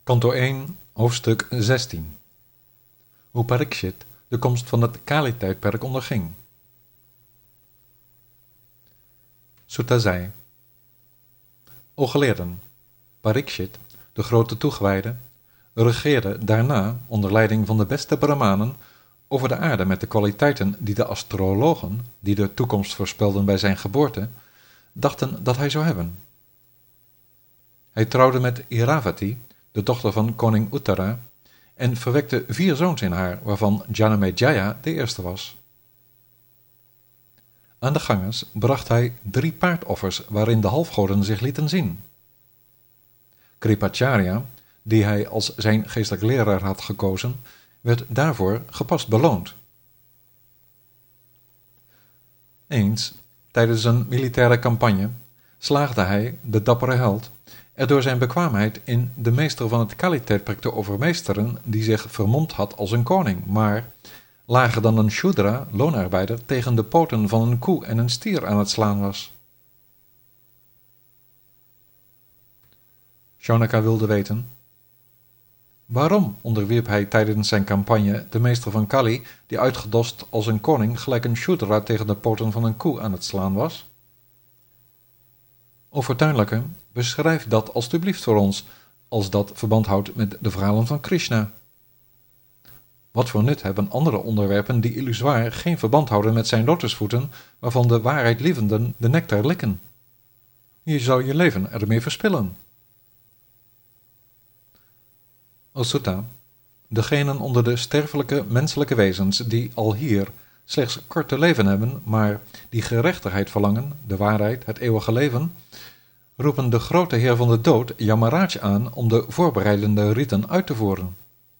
Kanto 1, hoofdstuk 16. Hoe Parikshit de komst van het Kali-tijdperk onderging. Sutta zei: O geleerden, Parikshit, de grote toegewijde, regeerde daarna onder leiding van de beste brahmanen over de aarde met de kwaliteiten die de astrologen, die de toekomst voorspelden bij zijn geboorte, dachten dat hij zou hebben. Hij trouwde met Iravati, de dochter van koning Uttara, en verwekte 4 zoons in haar, waarvan Janamejaya de eerste was. Aan de gangers bracht hij 3 paardoffers, waarin de halfgoden zich lieten zien. Kripacharya, die hij als zijn geestelijk leraar had gekozen, werd daarvoor gepast beloond. Eens, tijdens een militaire campagne, slaagde hij, de dappere held, er door zijn bekwaamheid in de meester van het Kali-tijdperk te overmeesteren, die zich vermomd had als een koning, maar lager dan een Shudra, loonarbeider, tegen de poten van een koe en een stier aan het slaan was. Shaunaka wilde weten: waarom onderwierp hij tijdens zijn campagne de meester van Kali, die uitgedost als een koning gelijk een Shudra tegen de poten van een koe aan het slaan was? O fortuinlijke, beschrijf dat alstublieft voor ons, als dat verband houdt met de verhalen van Krishna. Wat voor nut hebben andere onderwerpen die illusoir geen verband houden met zijn lotusvoeten, waarvan de waarheidlievenden de nectar likken? Je zou je leven ermee verspillen. O Sutta, degenen onder de sterfelijke menselijke wezens die al hier slechts kort te leven hebben, maar die gerechtigheid verlangen, de waarheid, het eeuwige leven, roepen de grote heer van de dood, Yamaraj, aan om de voorbereidende riten uit te voeren.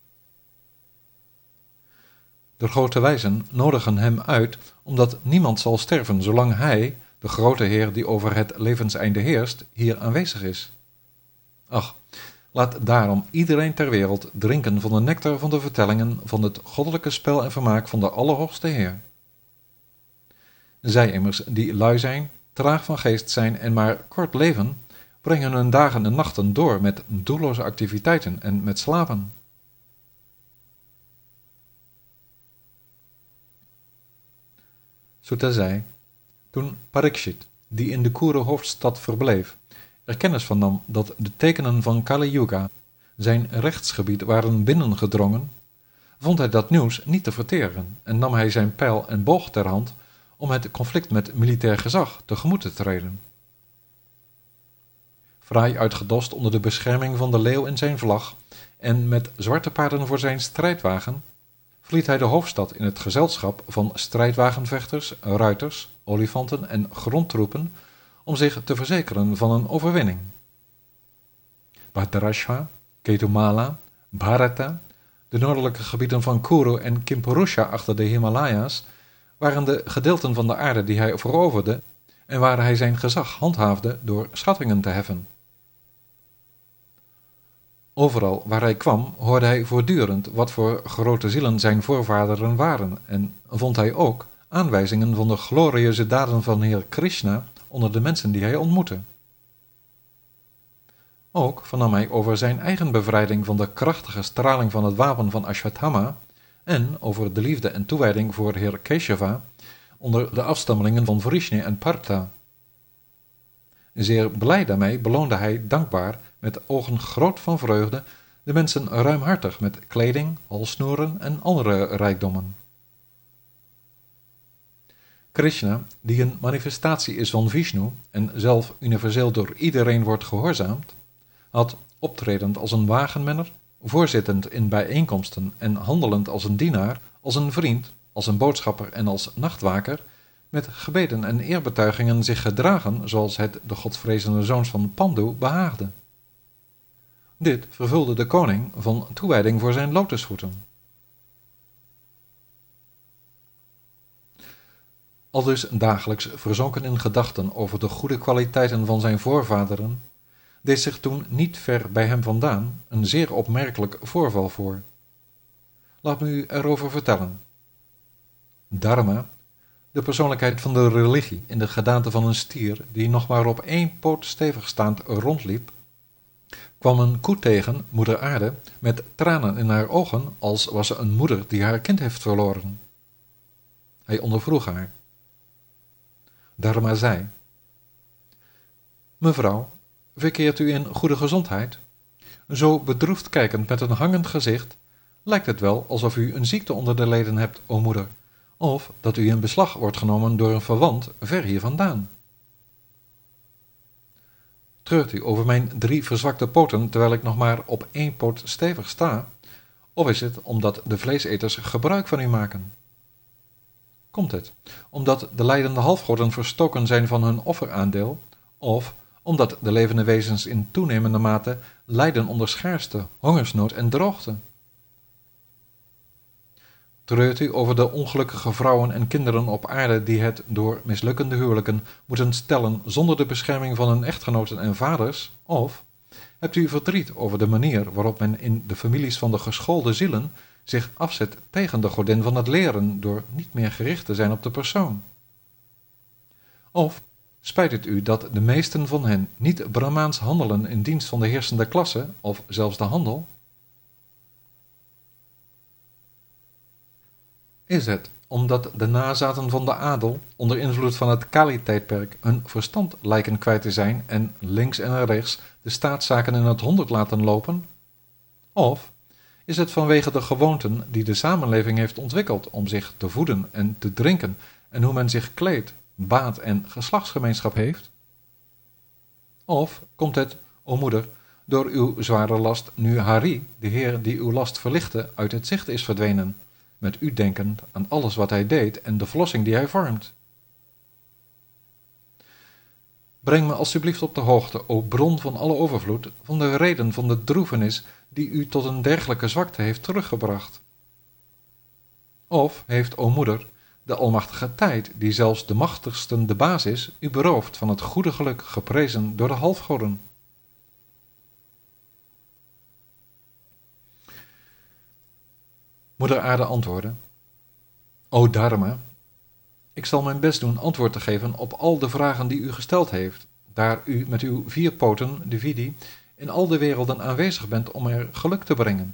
De grote wijzen nodigen hem uit, omdat niemand zal sterven zolang hij, de grote heer die over het levenseinde heerst, hier aanwezig is. Ach, laat daarom iedereen ter wereld drinken van de nectar van de vertellingen van het goddelijke spel en vermaak van de Allerhoogste Heer. Zij immers die lui zijn, traag van geest zijn en maar kort leven, brengen hun dagen en nachten door met doelloze activiteiten en met slapen. Sutta zei: toen Parikshit, die in de Kuru-hoofdstad verbleef, er kennis van nam dat de tekenen van Kali Yuga zijn rechtsgebied waren binnengedrongen, vond hij dat nieuws niet te verteren en nam hij zijn pijl en boog ter hand om het conflict met militair gezag tegemoet te treden. Fraai uitgedost onder de bescherming van de leeuw in zijn vlag en met zwarte paarden voor zijn strijdwagen, verliet hij de hoofdstad in het gezelschap van strijdwagenvechters, ruiters, olifanten en grondtroepen om zich te verzekeren van een overwinning. Bhadrashva, Ketumala, Bharata, de noordelijke gebieden van Kuru en Kimpurusha achter de Himalaya's, waren de gedeelten van de aarde die hij veroverde en waar hij zijn gezag handhaafde door schattingen te heffen. Overal waar hij kwam hoorde hij voortdurend wat voor grote zielen zijn voorvaderen waren en vond hij ook aanwijzingen van de glorieuze daden van Heer Krishna onder de mensen die hij ontmoette. Ook vernam hij over zijn eigen bevrijding van de krachtige straling van het wapen van Ashwatthama en over de liefde en toewijding voor Heer Keshava onder de afstammelingen van Vrishni en Partha. Zeer blij daarmee beloonde hij dankbaar met ogen groot van vreugde de mensen ruimhartig met kleding, halssnoeren en andere rijkdommen. Krishna, die een manifestatie is van Vishnu en zelf universeel door iedereen wordt gehoorzaamd, had, optredend als een wagenmenner, voorzittend in bijeenkomsten en handelend als een dienaar, als een vriend, als een boodschapper en als nachtwaker, met gebeden en eerbetuigingen zich gedragen zoals het de godvrezende zoons van Pandu behaagde. Dit vervulde de koning van toewijding voor zijn lotusvoeten. Aldus dagelijks verzonken in gedachten over de goede kwaliteiten van zijn voorvaderen, deed zich toen niet ver bij hem vandaan een zeer opmerkelijk voorval voor. Laat me u erover vertellen. Dharma, de persoonlijkheid van de religie in de gedaante van een stier die nog maar op 1 poot stevig staand rondliep, kwam kwam een koe tegen, moeder aarde, met tranen in haar ogen, als was ze een moeder die haar kind heeft verloren. Hij ondervroeg haar. Dharma zei: mevrouw, verkeert u in goede gezondheid? Zo bedroefd kijkend met een hangend gezicht, lijkt het wel alsof u een ziekte onder de leden hebt, o moeder, of dat u in beslag wordt genomen door een verwant ver hier vandaan. Treurt u over mijn 3 verzwakte poten, terwijl ik nog maar op 1 poot stevig sta, of is het omdat de vleeseters gebruik van u maken? Komt het omdat de lijdende halfgoden verstoken zijn van hun offeraandeel, of omdat de levende wezens in toenemende mate lijden onder schaarste, hongersnood en droogte? Treurt u over de ongelukkige vrouwen en kinderen op aarde die het door mislukkende huwelijken moeten stellen zonder de bescherming van hun echtgenoten en vaders, of hebt u verdriet over de manier waarop men in de families van de geschoolde zielen zich afzet tegen de godin van het leren door niet meer gericht te zijn op de persoon? Of spijt het u dat de meesten van hen niet Brahmaans handelen in dienst van de heersende klasse of zelfs de handel? Is het omdat de nazaten van de adel onder invloed van het Kali-tijdperk hun verstand lijken kwijt te zijn en links en rechts de staatszaken in het honderd laten lopen? Of is het vanwege de gewoonten die de samenleving heeft ontwikkeld om zich te voeden en te drinken en hoe men zich kleedt, baat en geslachtsgemeenschap heeft? Of komt het, o moeder, door uw zware last nu Hari, de Heer die uw last verlichtte, uit het zicht is verdwenen, met u denkend aan alles wat hij deed en de verlossing die hij vormt? Breng me alstublieft op de hoogte, o bron van alle overvloed, van de reden van de droevenis die u tot een dergelijke zwakte heeft teruggebracht. Of heeft, o moeder, de almachtige tijd, die zelfs de machtigsten de baas is, u beroofd van het goede geluk geprezen door de halfgoden? Moeder aarde antwoordde: O Dharma, ik zal mijn best doen antwoord te geven op al de vragen die u gesteld heeft, daar u met uw 4 poten, de Vidi, in al de werelden aanwezig bent om er geluk te brengen.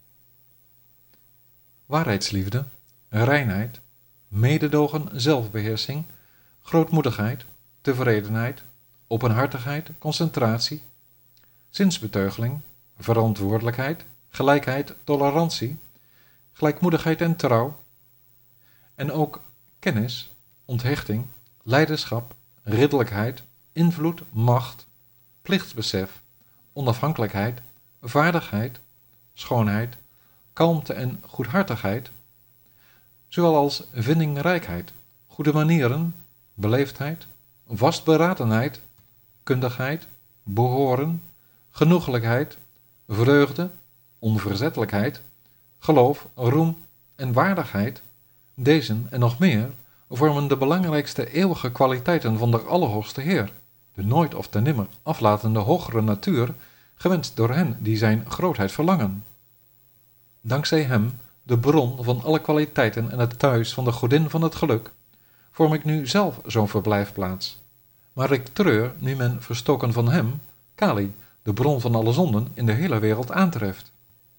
Waarheidsliefde, reinheid, mededogen, zelfbeheersing, grootmoedigheid, tevredenheid, openhartigheid, concentratie, zinsbeteugeling, verantwoordelijkheid, gelijkheid, tolerantie, gelijkmoedigheid en trouw, en ook kennis, onthechting, leiderschap, ridderlijkheid, invloed, macht, plichtsbesef, onafhankelijkheid, vaardigheid, schoonheid, kalmte en goedhartigheid, zowel als vindingrijkheid, goede manieren, beleefdheid, vastberadenheid, kundigheid, behoren, genoeglijkheid, vreugde, onverzettelijkheid, geloof, roem en waardigheid, deze en nog meer vormen de belangrijkste eeuwige kwaliteiten van de Allerhoogste Heer, de nooit of te nimmer aflatende hogere natuur, gewenst door hen die zijn grootheid verlangen. Dankzij hem, de bron van alle kwaliteiten en het thuis van de godin van het geluk, vorm ik nu zelf zo'n verblijfplaats. Maar ik treur nu men verstoken van hem, Kali, de bron van alle zonden, in de hele wereld aantreft.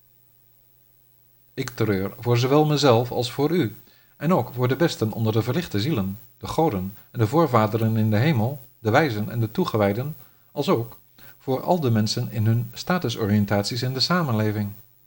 Ik treur voor zowel mezelf als voor u, en ook voor de besten onder de verlichte zielen, de goden en de voorvaderen in de hemel, de wijzen en de toegewijden, als ook voor al de mensen in hun statusoriëntaties in de samenleving.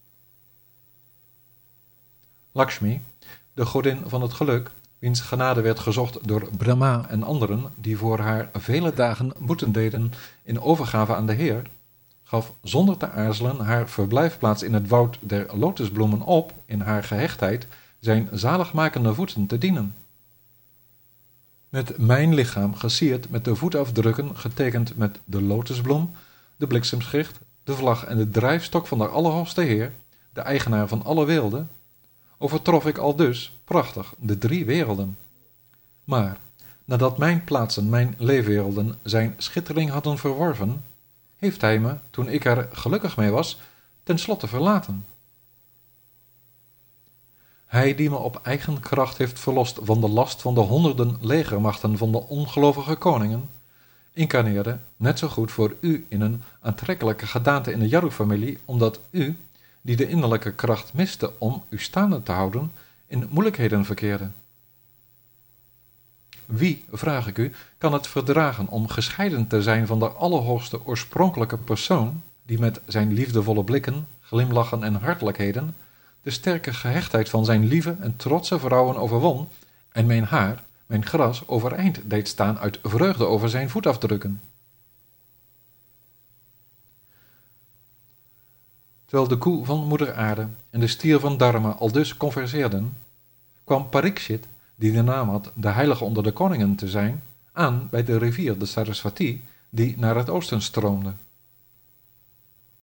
Lakshmi, de godin van het geluk, wiens genade werd gezocht door Brahma en anderen die voor haar vele dagen boeten deden in overgave aan de Heer, gaf zonder te aarzelen haar verblijfplaats in het woud der lotusbloemen op in haar gehechtheid zijn zaligmakende voeten te dienen. Met mijn lichaam gesierd met de voetafdrukken getekend met de lotusbloem, de bliksemschicht, de vlag en de drijfstok van de Allerhoogste Heer, de eigenaar van alle weelde, overtrof ik aldus prachtig de 3 werelden. Maar nadat mijn plaatsen, mijn leefwerelden, zijn schittering hadden verworven, heeft hij me, toen ik er gelukkig mee was, ten slotte verlaten. Hij die me op eigen kracht heeft verlost van de last van de honderden legermachten van de ongelovige koningen, incarneerde net zo goed voor u in een aantrekkelijke gedaante in de Yaru-familie, omdat u, die de innerlijke kracht miste om u staande te houden, in moeilijkheden verkeerde. Wie, vraag ik u, kan het verdragen om gescheiden te zijn van de allerhoogste oorspronkelijke persoon, die met zijn liefdevolle blikken, glimlachen en hartelijkheden de sterke gehechtheid van zijn lieve en trotse vrouwen overwon en mijn haar, mijn gras, overeind deed staan uit vreugde over zijn voetafdrukken? Terwijl de koe van moeder aarde en de stier van Dharma aldus converseerden, kwam Parikshit, die de naam had de heilige onder de koningen te zijn, aan bij de rivier de Saraswati, die naar het oosten stroomde.